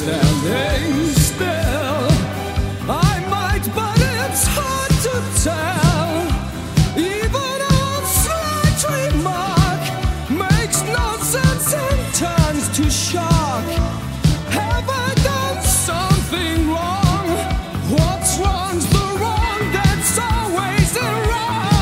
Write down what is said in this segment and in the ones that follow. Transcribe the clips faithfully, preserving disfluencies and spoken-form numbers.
standing still. I might, but it's hard to tell. Even a slight remark makes no sense and turns to shock. Have I done something wrong? What's wrong's the wrong that's always the wrong.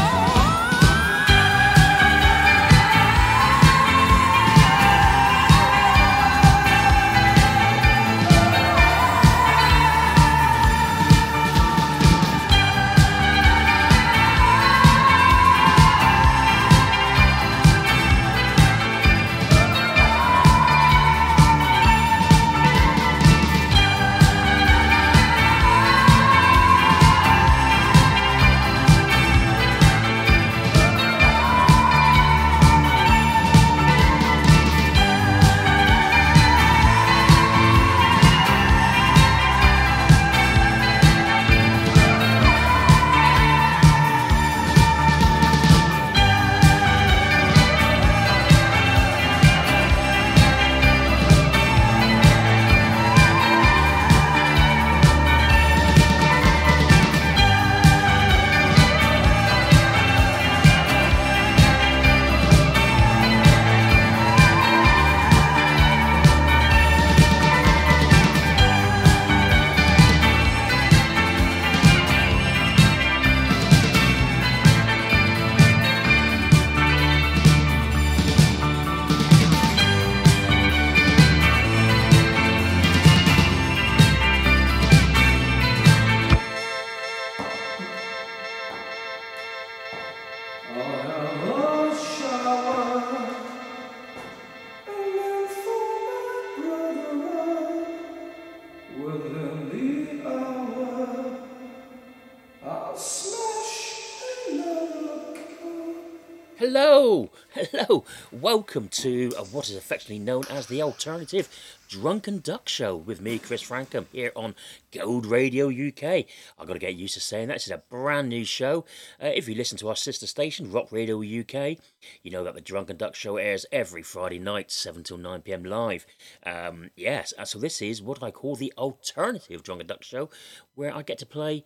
Hello, hello, welcome to uh, what is affectionately known as the Alternative Drunken Duck Show with me, Chris Frankham, here on Gold Radio U K. I've got to get used to saying that. This is a brand new show. Uh, if you listen to our sister station, Rock Radio U K, you know that the Drunken Duck Show airs every Friday night, seven till nine p.m. live. Um, yes, uh, so this is what I call the Alternative Drunken Duck Show, where I get to play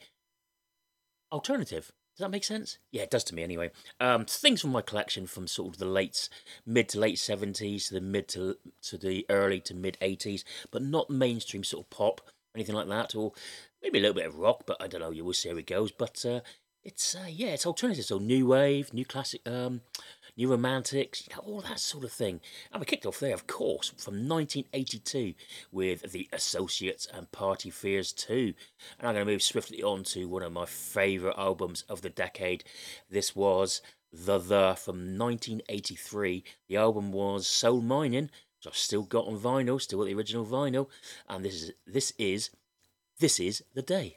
alternative. Does that make sense? Yeah, it does to me anyway. Um, things from my collection from sort of the late, mid to late seventies to the mid to to the early to mid eighties, but not mainstream sort of pop, anything like that, or maybe a little bit of rock, but I don't know. You will see how it goes. But uh, it's uh, yeah, it's alternative. So new wave, new classic, um, new romantics, you know, all that sort of thing. And we kicked off there, of course, from nineteen eighty-two with the Associates and Party Fears two. And I'm going to move swiftly on to one of my favourite albums of the decade. This was The The from nineteen eighty-three. The album was Soul Mining, which I've still got on vinyl, still got the original vinyl. And this is this is this is the day.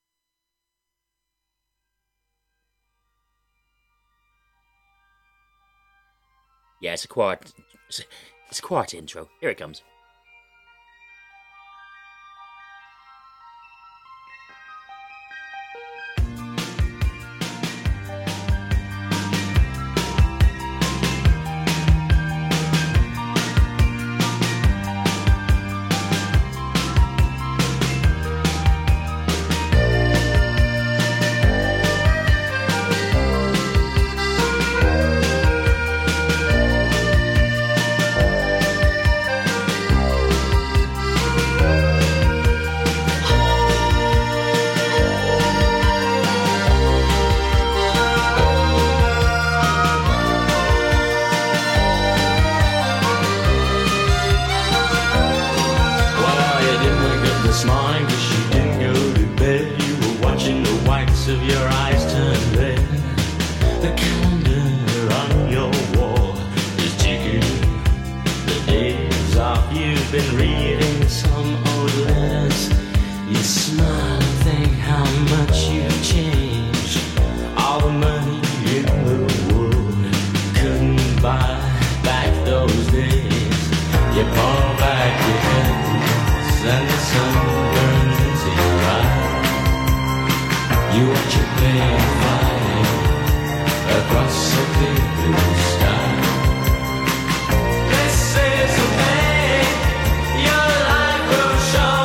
Yeah, it's a quiet, it's a quiet intro. Here it comes. This is the day your life will show.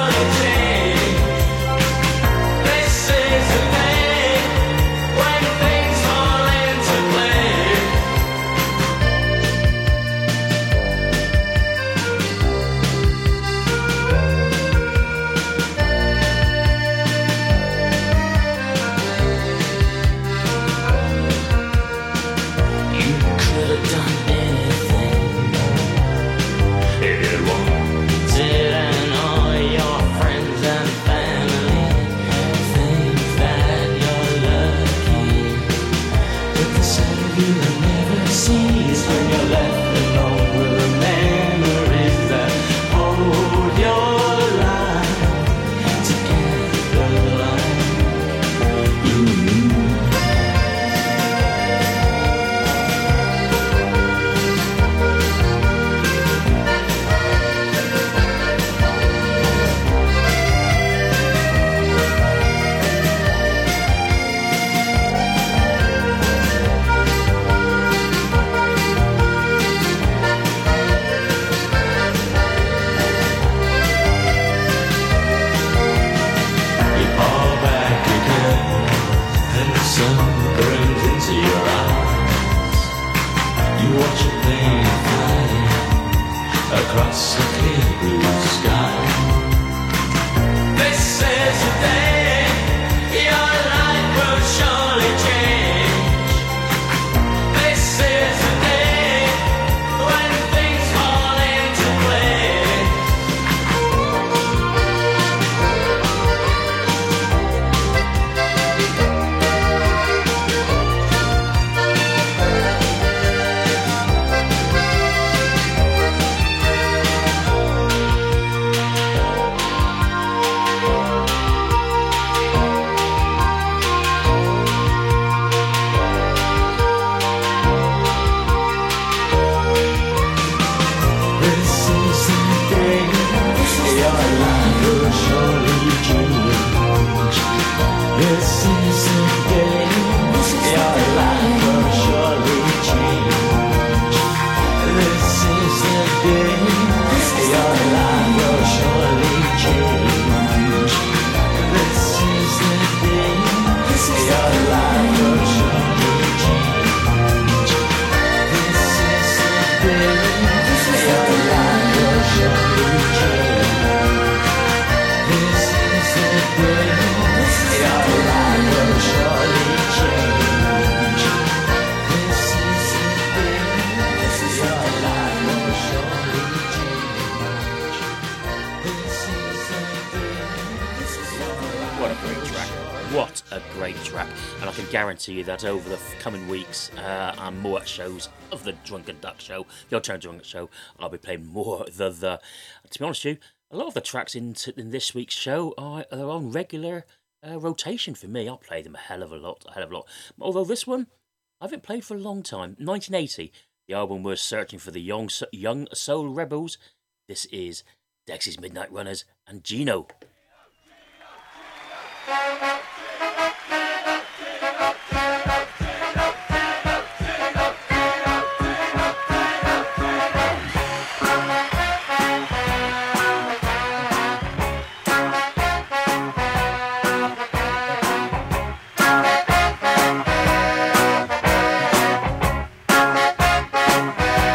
What a great track, and I can guarantee you that over the coming weeks uh, and more at shows of the Drunken Duck Show, the Alternative Drunken Show, I'll be playing more of the, the. To be honest with you, a lot of the tracks in, t- in this week's show are, are on regular uh, rotation for me. I'll play them a hell of a lot, a hell of a lot. Although this one, I haven't played for a long time. nineteen eighty, the album was Searching for the Young, young Soul Rebels. This is Dexys Midnight Runners and Gino.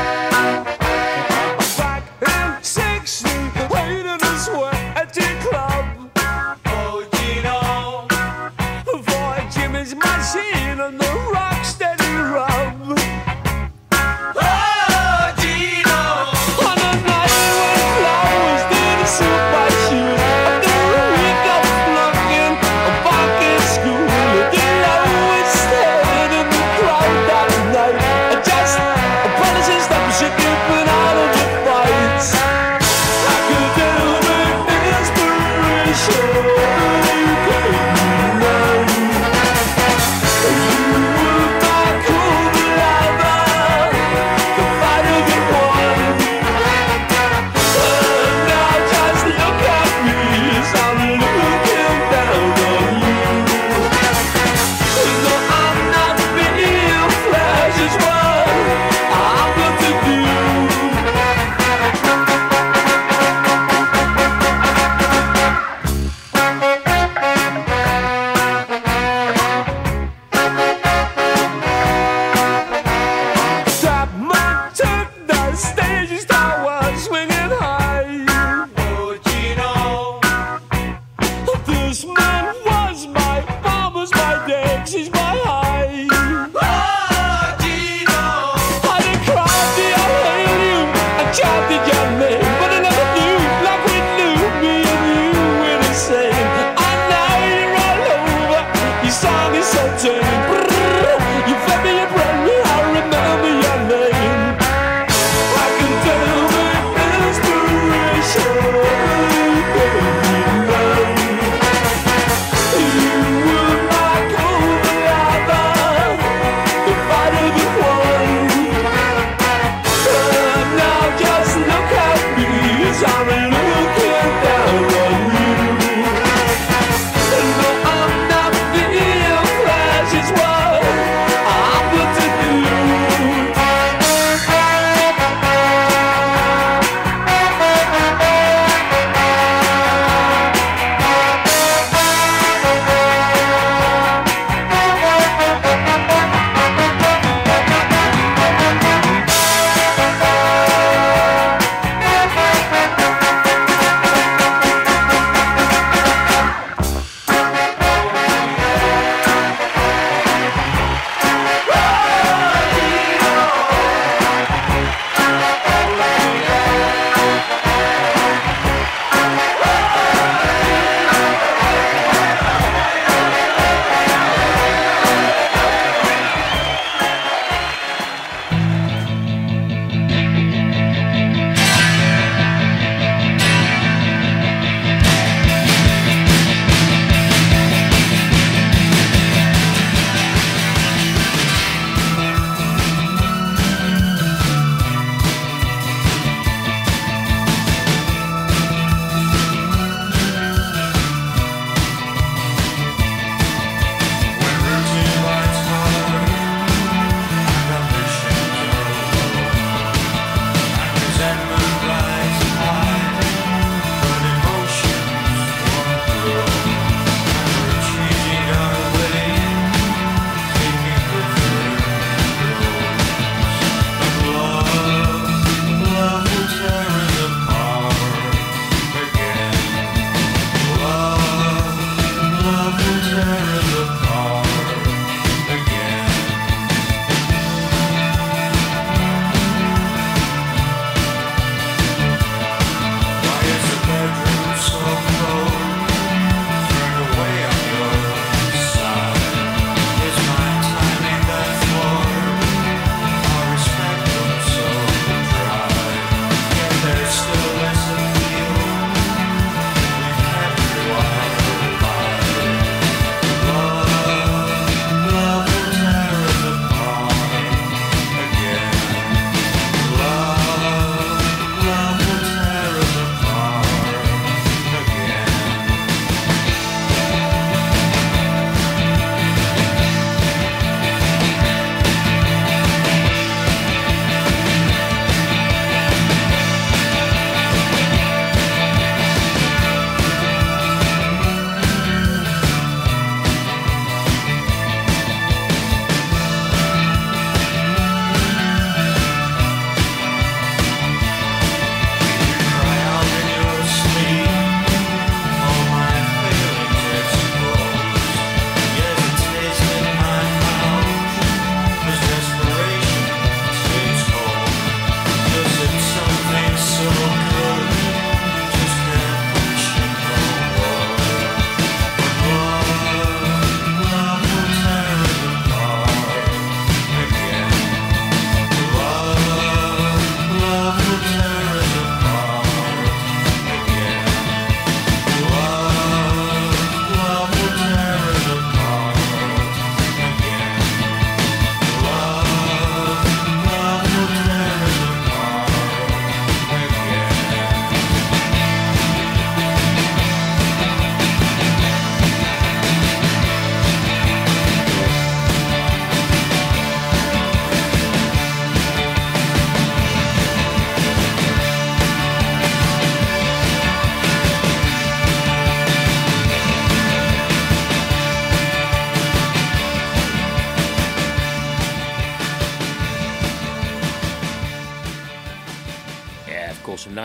Back in sixty, waiting his way at decline.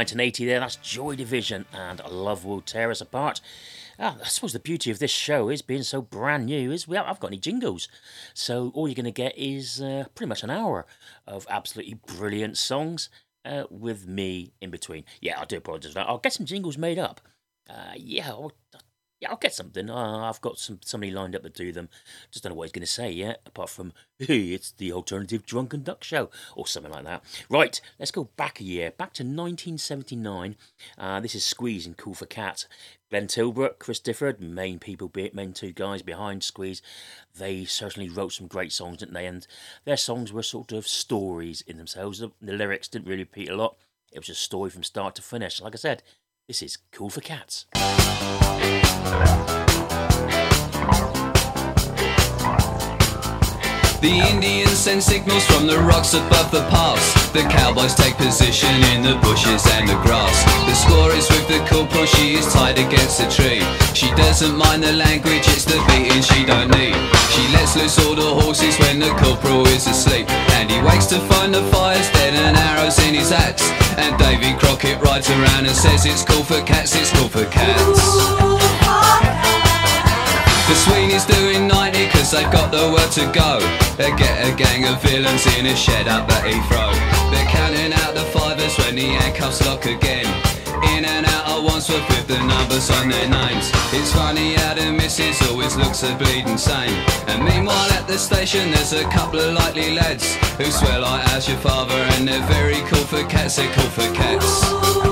nineteen eighty there, that's Joy Division and Love Will Tear Us Apart. Ah, I suppose the beauty of this show is being so brand new is we haven't got any jingles. So all you're going to get is uh, pretty much an hour of absolutely brilliant songs uh, with me in between. Yeah, I do apologise for that. I'll get some jingles made up. Uh, yeah, I'll, yeah, I'll get something. Uh, I've got some somebody lined up to do them. Just don't know what he's going to say yet, apart from, hey, it's the Alternative Drunken Duck Show, or something like that. Right, let's go back a year, back to nineteen seventy-nine. Uh, this is Squeeze and Cool for Cats. Glenn Tilbrook, Chris Difford, main people, main two guys behind Squeeze. They certainly wrote some great songs, didn't they? And their songs were sort of stories in themselves. The, the lyrics didn't really repeat a lot. It was a story from start to finish. Like I said, this is Cool for Cats. The Indians send signals from the rocks above the pass. The cowboys take position in the bushes and the grass. The squaw is with the corporal, she is tied against a tree. She doesn't mind the language, it's the beating she don't need. She lets loose all the horses when the corporal is asleep. And he wakes to find the fire's dead and arrows in his axe. And Davy Crockett rides around and says it's cool for cats, it's cool for cats. The Sweeney's doing ninety cause they've got the word to go. They get a gang of villains in a shed up at Heathrow. They're counting out the fivers when the handcuffs lock again. In and out at Wandsworth with the numbers on their names. It's funny how the missus always looks a bleeding sane. And meanwhile at the station there's a couple of likely lads who swear like how's your father, and they're very cool for cats, they're cool for cats.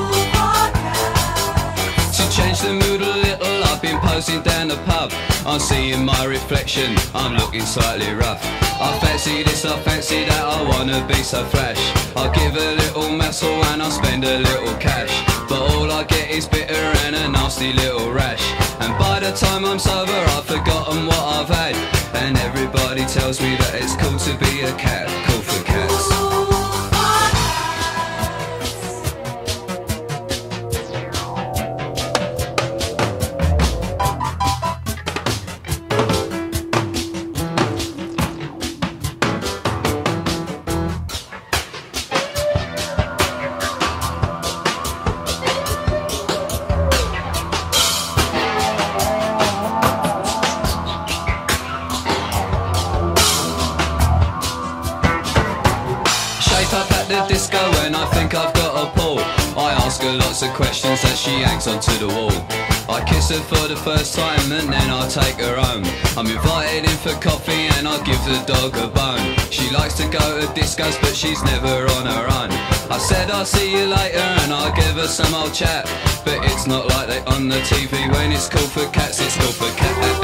To change the mood a little, I've been posing down the pub. I'm seeing my reflection, I'm looking slightly rough. I fancy this, I fancy that, I wanna be so fresh. I'll give a little muscle and I'll spend a little cash. But all I get is bitter and a nasty little rash. And by the time I'm sober I've forgotten what I've had. And everybody tells me that it's cool to be a cat, cool for cats. Lots of questions that she hangs onto the wall. I kiss her for the first time and then I take her home. I'm invited in for coffee and I give the dog a bone. She likes to go to discos but she's never on her own. I said I'll see you later and I'll give her some old chat. But it's not like they on the T V when it's cool for cats, it's cool for cats.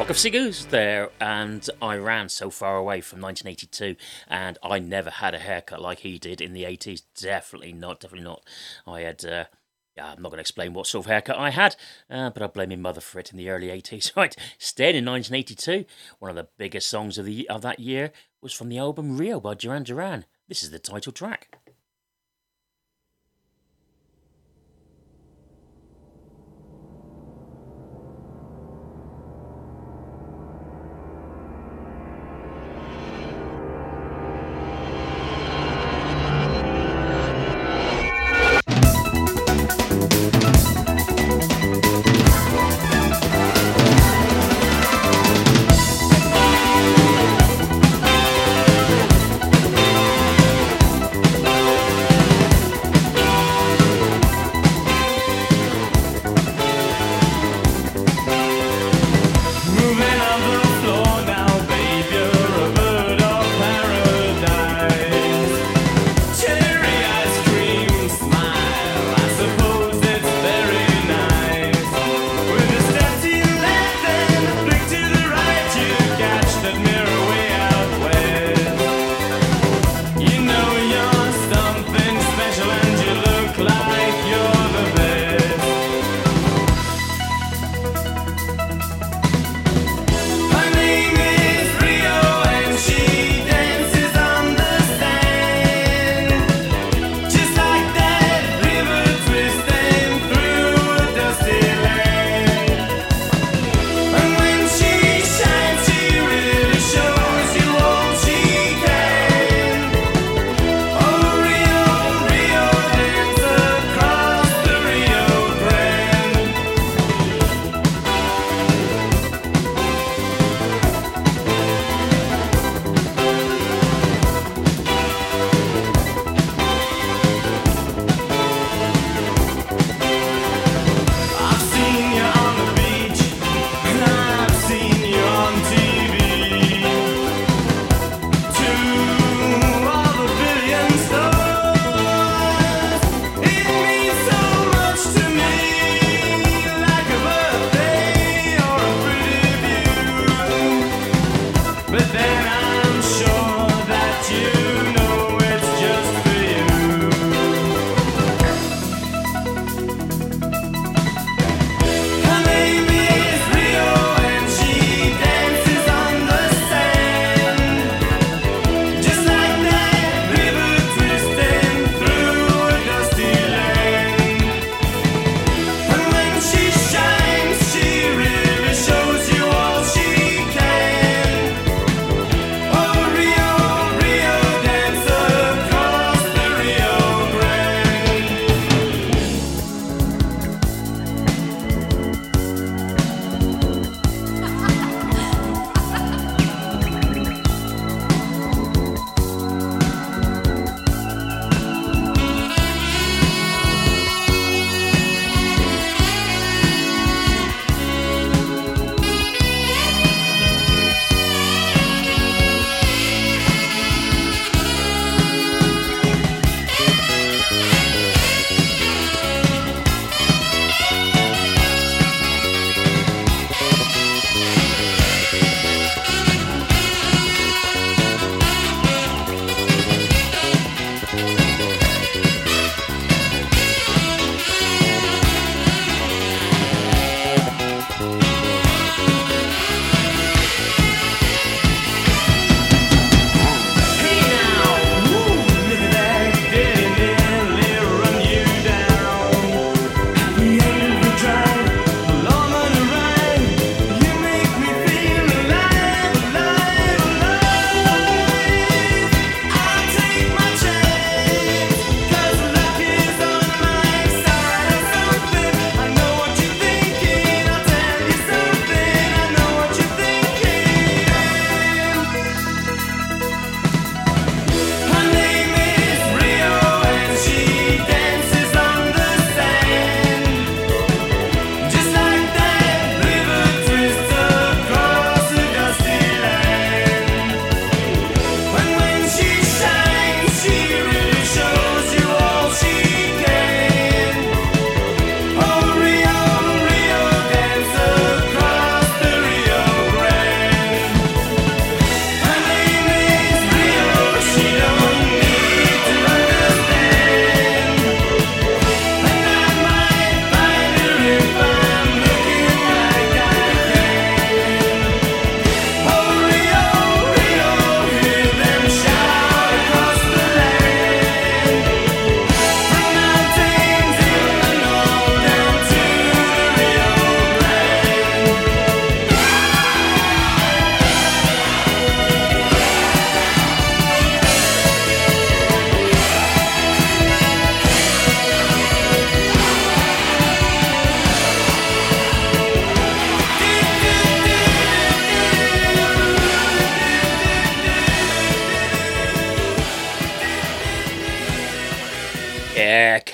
Flock of Seagulls there, and I ran so far away from nineteen eighty-two, and I never had a haircut like he did in the eighties. Definitely not, definitely not. I had, uh, yeah, I'm not going to explain what sort of haircut I had, uh, but I blame my mother for it in the early eighties. Right, staying in nineteen eighty-two, one of the biggest songs of the of that year was from the album Rio by Duran Duran. This is the title track.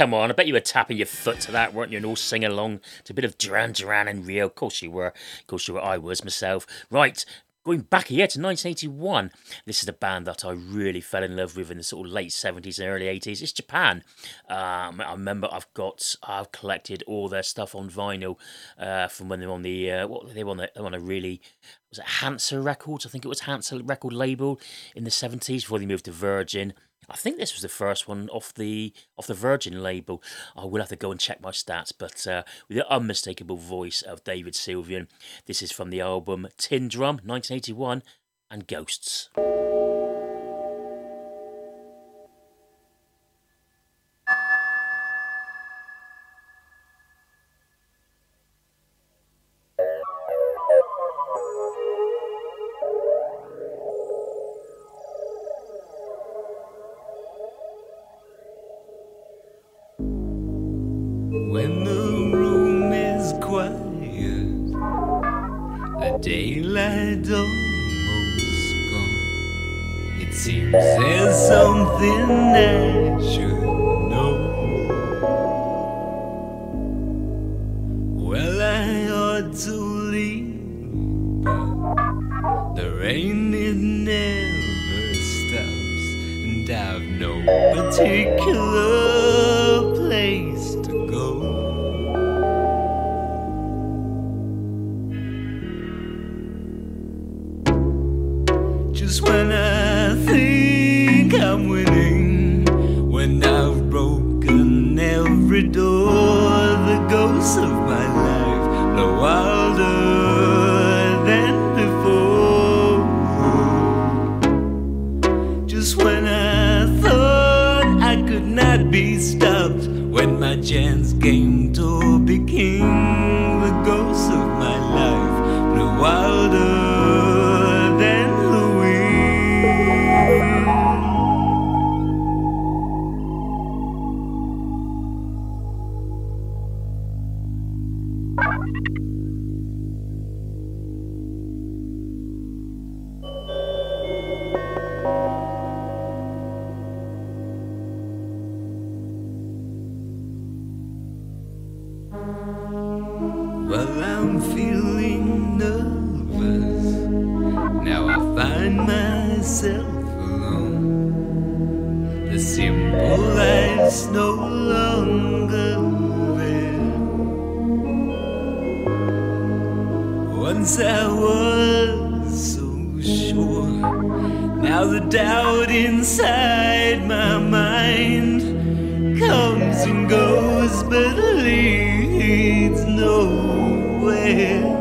come on, I bet you were tapping your foot to that, weren't you? And all singing along to a bit of Duran Duran and Rio. Of course you were. Of course you were. I was myself. Right. Going back here to nineteen eighty-one, this is a band that I really fell in love with in the sort of late seventies and early eighties. It's Japan. Um, I remember I've got, I've collected all their stuff on vinyl uh, from when they were on the, uh, what they were on, the, they were on a really, was it Hansa Records? I think it was Hansa record label in the seventies before they moved to Virgin. I think this was the first one off the off the Virgin label. I will have to go and check my stats, but uh, with the unmistakable voice of David Sylvian, this is from the album Tin Drum, nineteen eighty-one, and Ghosts. When the room is quiet, the daylight almost gone, it seems there's something I should know. Well, I ought to leave, but the rain, it never stops, and I've no particular place to go. Just when I think I'm winning, when I've broken every door, the ghosts of my life blow wilder than before. Just when I thought I could not be stopped, when my chance came to be king, the ghosts of my life blew wilder than the Well, I'm feeling nervous. Now I find myself alone. The simple life's no longer there. Once I was so sure. Now the doubt inside my mind comes and goes, but leads nowhere.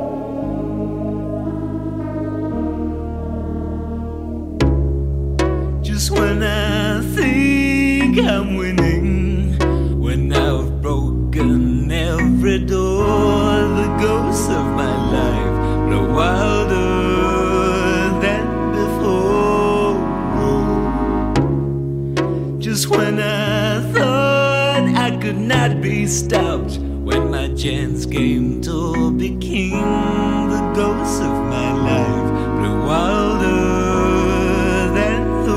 Just when I think I'm winning, when I've broken every door, the ghosts of my life blow wilder than before. Just when I thought I could not be stopped, when my chance came to be king, the ghosts of my life blew wilder than the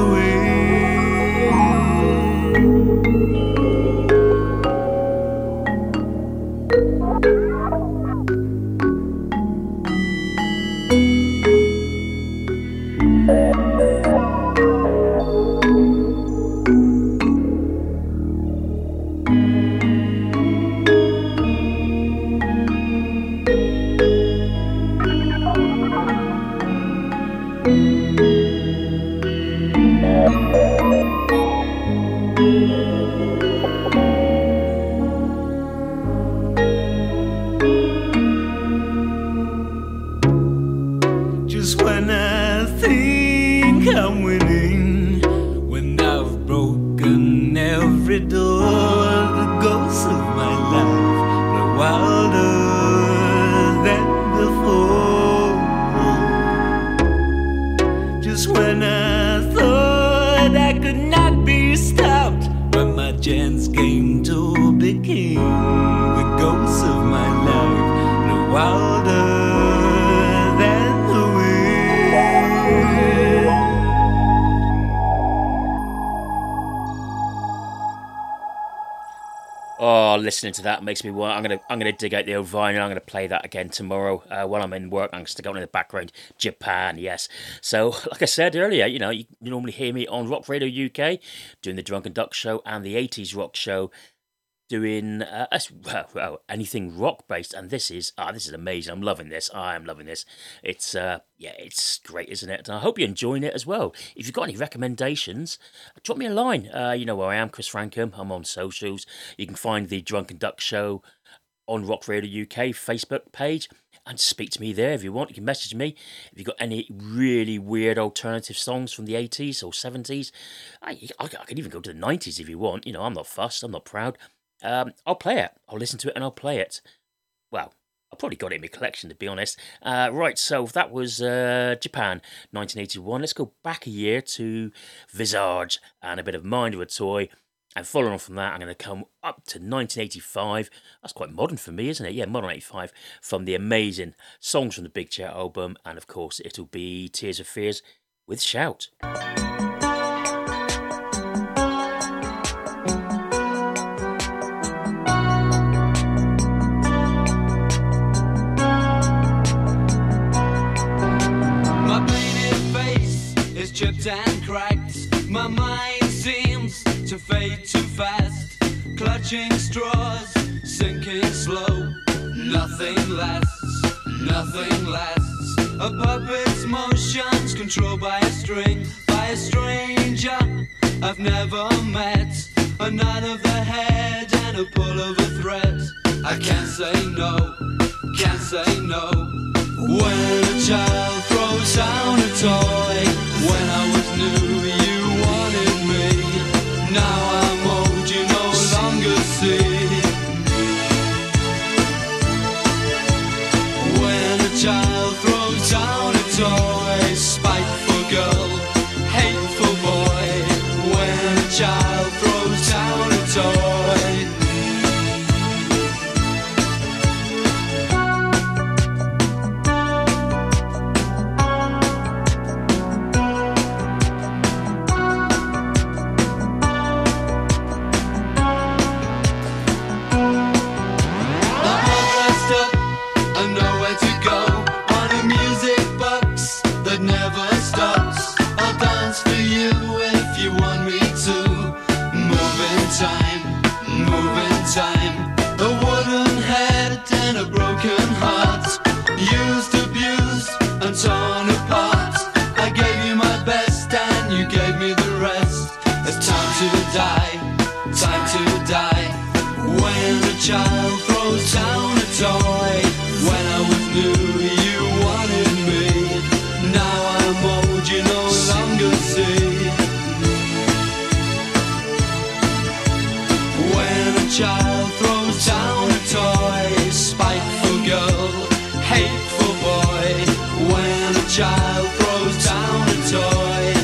Oh, listening to that makes me want. I'm gonna, I'm gonna dig out the old vinyl. I'm gonna play that again tomorrow uh, while I'm in work. I'm gonna stick on in the background. Japan, yes. So, like I said earlier, you know, you, you normally hear me on Rock Radio U K doing the Drunken Duck Show and the eighties Rock Show, doing uh, well, well, anything rock based, and this is ah, this is amazing. I'm loving this. I am loving this. It's uh, yeah, it's great, isn't it? And I hope you're enjoying it as well. If you've got any recommendations, drop me a line. Uh, you know where I am, Chris Frankham. I'm on socials. You can find the Drunken Duck Show on Rock Radio U K Facebook page, and speak to me there if you want. You can message me if you've got any really weird alternative songs from the eighties or seventies. I, I, I can even go to the nineties if you want. You know, I'm not fussed. I'm not proud. Um, I'll play it. I'll listen to it and I'll play it. Well, I've probably got it in my collection, to be honest. Uh, right, so that was uh, Japan, nineteen eighty-one. Let's go back a year to Visage and a bit of Mind of a Toy. And following on from that, I'm going to come up to nineteen eighty-five. That's quite modern for me, isn't it? Yeah, modern eighty-five. From the amazing Songs from the Big Chair album. And of course, it'll be Tears of Fears with Shout. Chipped and cracked, my mind seems to fade too fast. Clutching straws, sinking slow. Nothing lasts, nothing lasts. A puppet's motions controlled by a string, by a stranger I've never met. A nod of the head and a pull of a thread. I can't say no, can't say no. When a child throws down a toy, when I was new you wanted me. Now I'm old, you no longer see. When a child throws down a toy, spiteful girl, hateful boy. When a child throws down a toy. Child throws down a toy. When I was new you wanted me. Now I'm old, you no longer see. When a child throws down a toy, spiteful girl, hateful boy. When a child throws down a toy.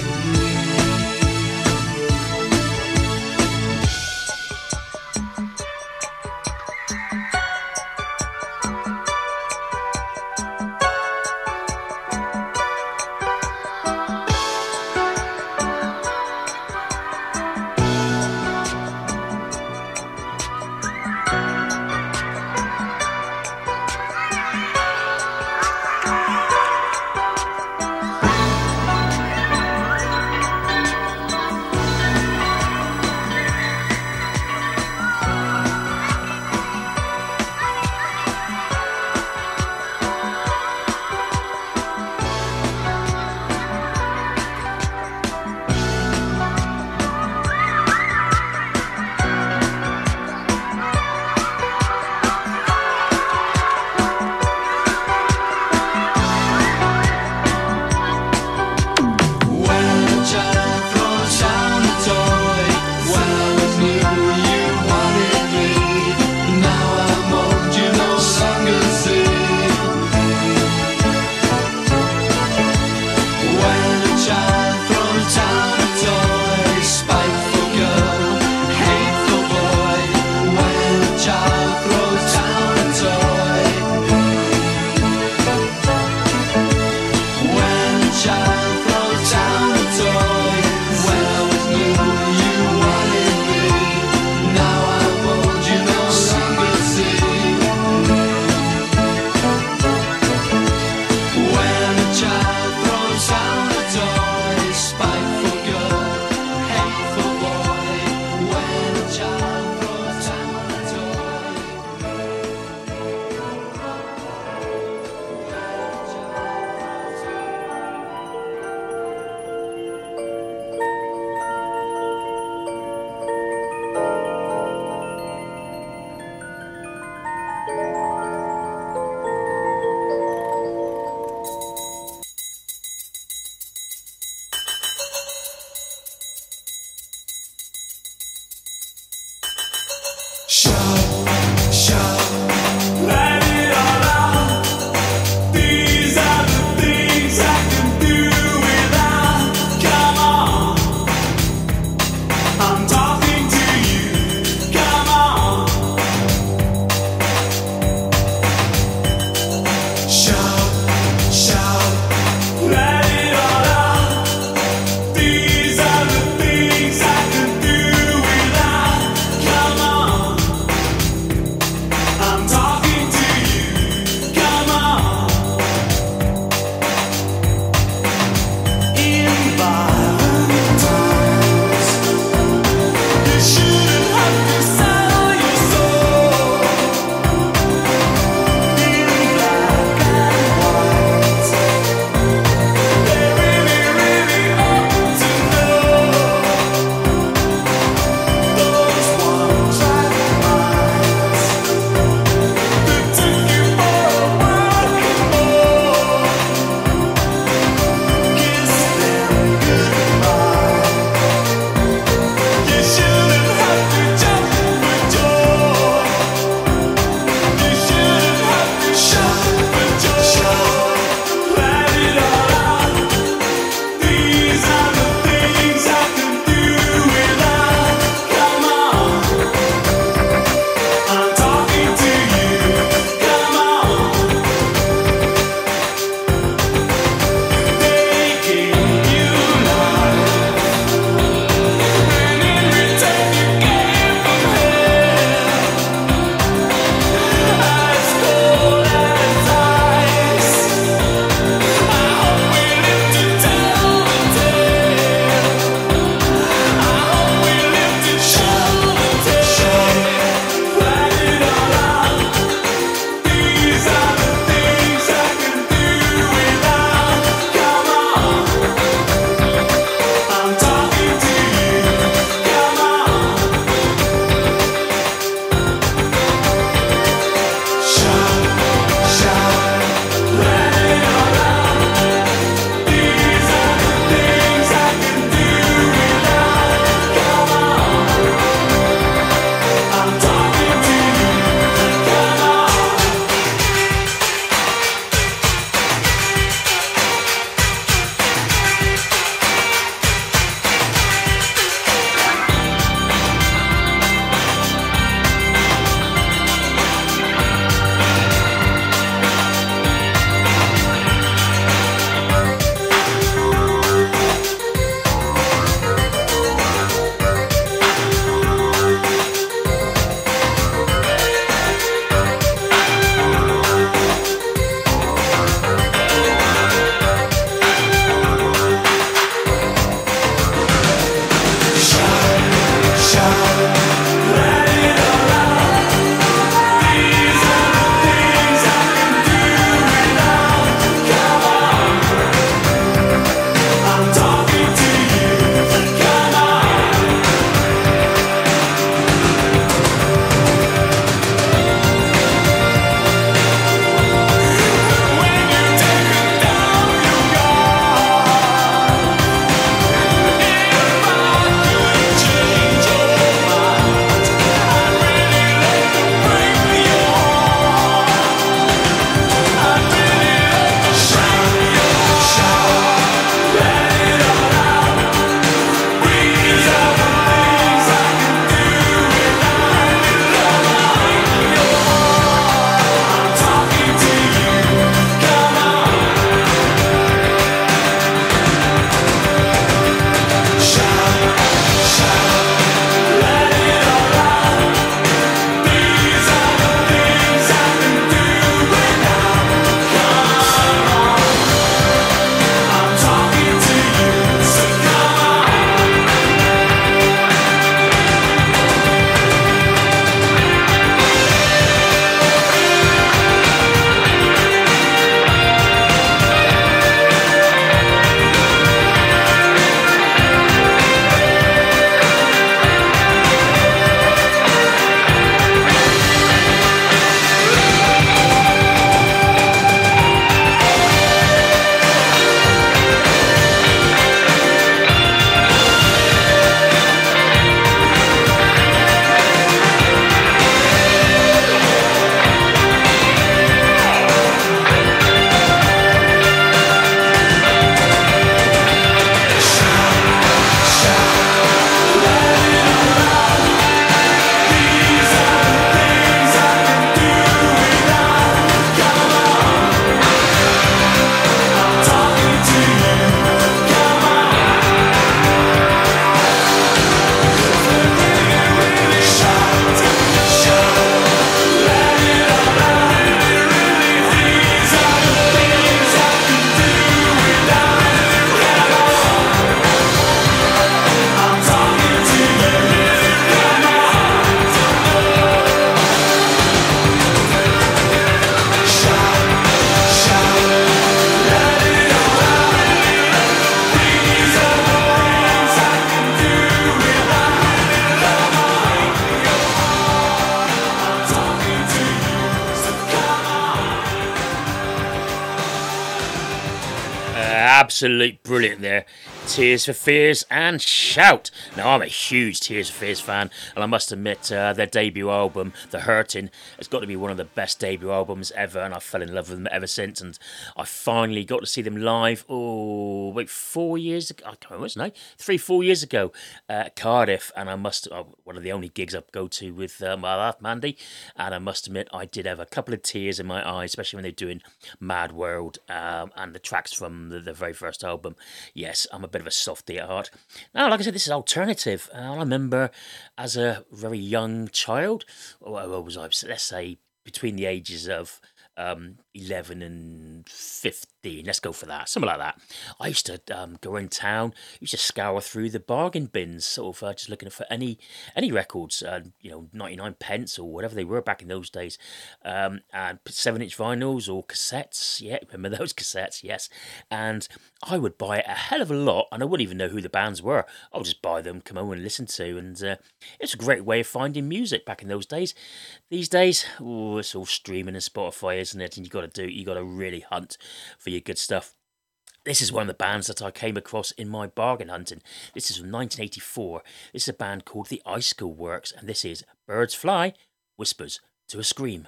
Absolute brilliant there. Tears for Fears and Shout. Now, I'm a huge Tears for Fears fan, and I must admit, uh, their debut album, The Hurting, has got to be one of the best debut albums ever, and I fell in love with them ever since, and I finally got to see them live, oh, wait, four years ago, I can't remember, wasn't I? Three, four years ago at Cardiff, and I must, oh, one of the only gigs I go to with uh, my wife, Mandy, and I must admit, I did have a couple of tears in my eyes, especially when they're doing Mad World, um, and the tracks from the, the very first album. Yes, I'm a bit of a softie at heart. Now, like I said, this is alternative. Uh, I remember as a very young child, or what was I, let's say between the ages of um, eleven and fifteen, let's go for that, something like that. I used to um, go in town, used to scour through the bargain bins, sort of uh, just looking for any any records, uh, you know, ninety-nine pence or whatever they were back in those days, um, and seven inch vinyls or cassettes, yeah, remember those cassettes, yes, and I would buy a hell of a lot, and I wouldn't even know who the bands were. I would just buy them, come home and listen to, and uh, it's a great way of finding music back in those days. These days, oh, it's all streaming and Spotify, isn't it? And you got to do, you got to really hunt for your good stuff. This is one of the bands that I came across in my bargain hunting. This is from nineteen eighty-four. This is a band called The Icicle Works, and this is Birds Fly, Whispers to a Scream.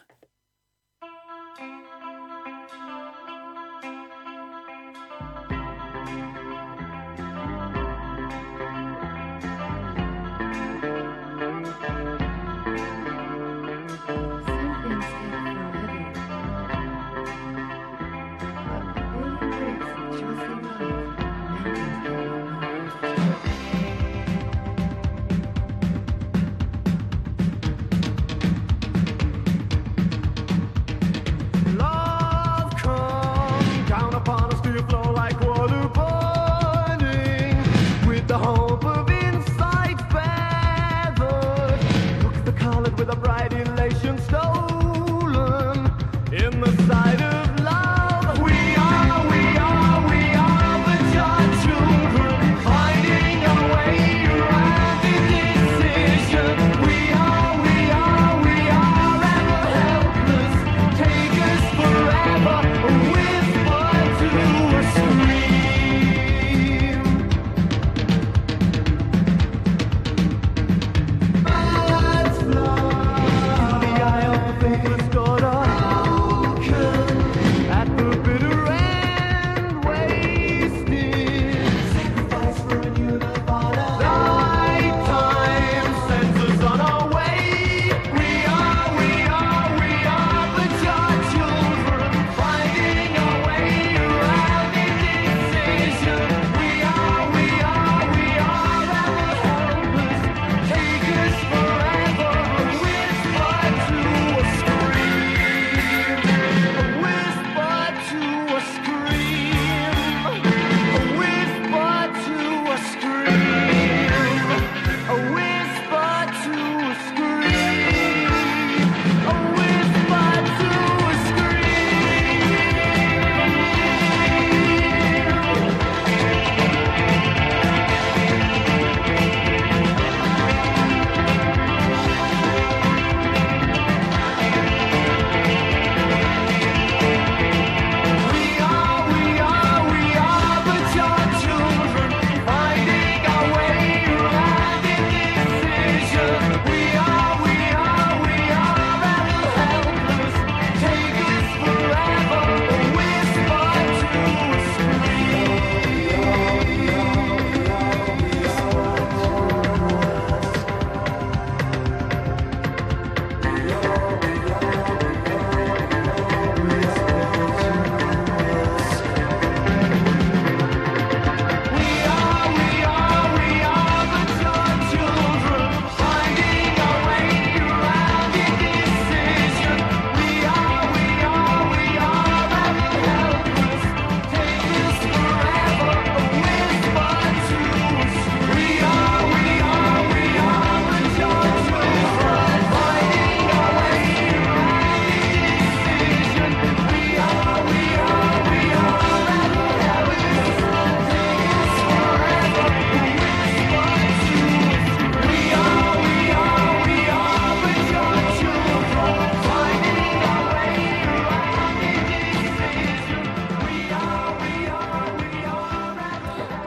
Whisper to a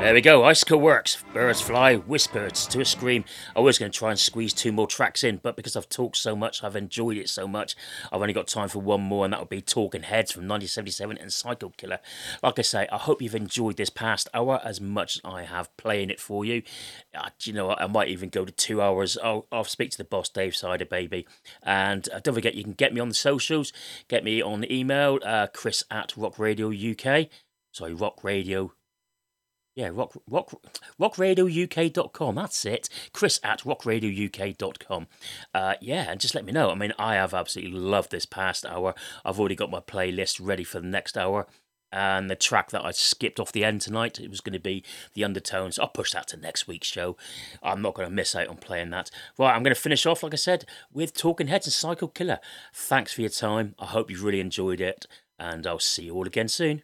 There we go, Icicle Works, Birds Fly, Whispers to a Scream. I was going to try and squeeze two more tracks in, but because I've talked so much, I've enjoyed it so much, I've only got time for one more, and that would be Talking Heads from nineteen seventy-seven and Psycho Killer. Like I say, I hope you've enjoyed this past hour as much as I have playing it for you. Uh, do you know what, I might even go to two hours. I'll, I'll speak to the boss, Dave Sider, baby. And uh, don't forget, you can get me on the socials, get me on the email, uh, Chris at Rock Radio U K. Sorry, Rock Radio Yeah, rock, rock, rock radio U K dot com, that's it. Chris at rock radio U K dot com. Uh, yeah, and just let me know. I mean, I have absolutely loved this past hour. I've already got my playlist ready for the next hour. And the track that I skipped off the end tonight, it was going to be The Undertones. I'll push that to next week's show. I'm not going to miss out on playing that. Right, I'm going to finish off, like I said, with Talking Heads and Psycho Killer. Thanks for your time. I hope you've really enjoyed it. And I'll see you all again soon.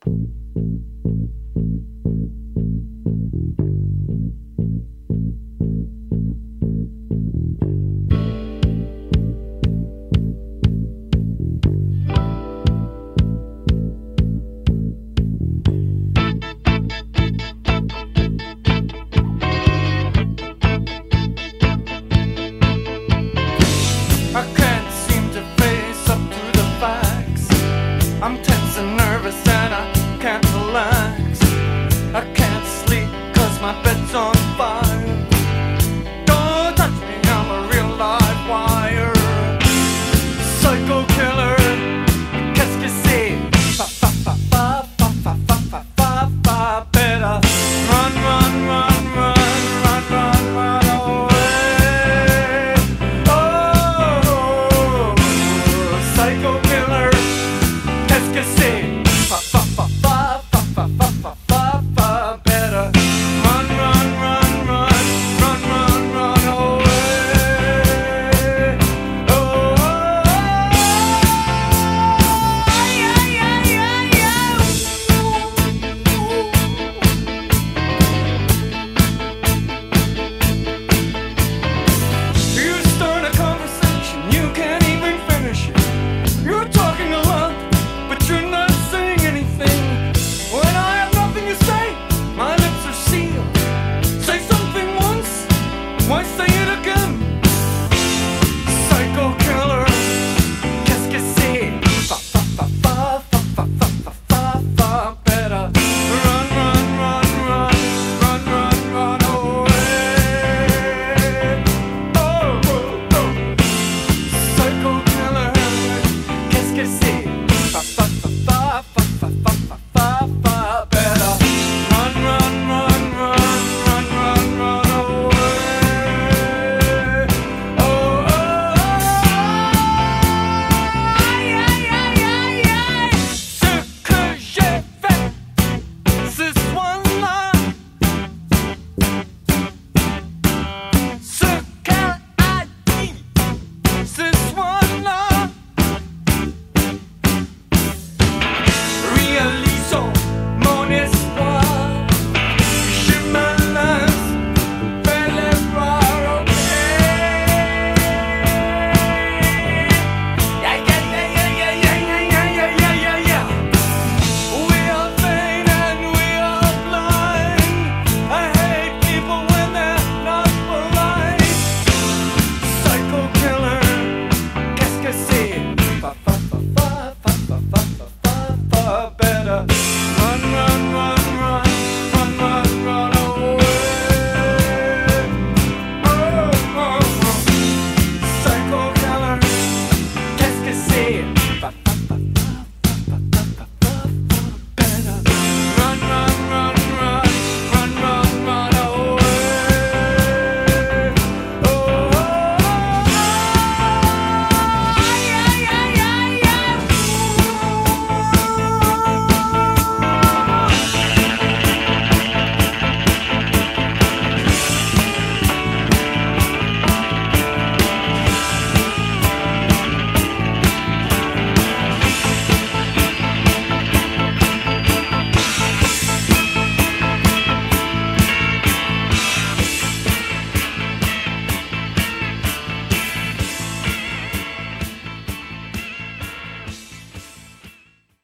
Fa fa fa fa fa